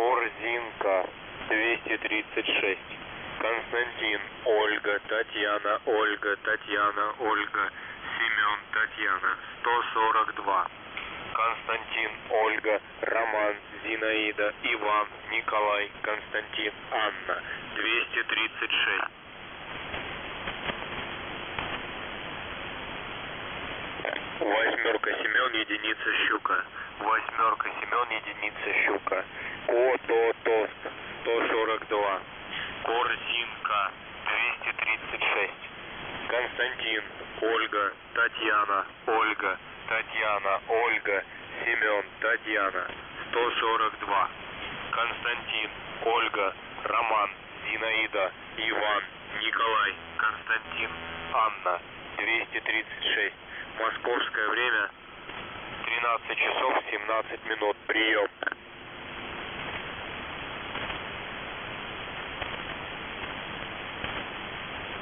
Корзинка 236. Константин, Ольга, Татьяна, Ольга, Татьяна, Ольга, Семен, Татьяна 142. Константин, Ольга, Роман, Зинаида, Иван, Николай, Константин, Анна 236. Восьмерка, Семен, единица, Щука. Восьмерка, Семен, единица, Щука. Кототост 142. Корзинка 236. Константин, Ольга, Татьяна, Ольга, Татьяна, Ольга, Семен, Татьяна 142. Константин, Ольга, Роман, Зинаида, Иван, Николай, Константин, Анна 236. Московское время 13 часов 17 минут. Прием.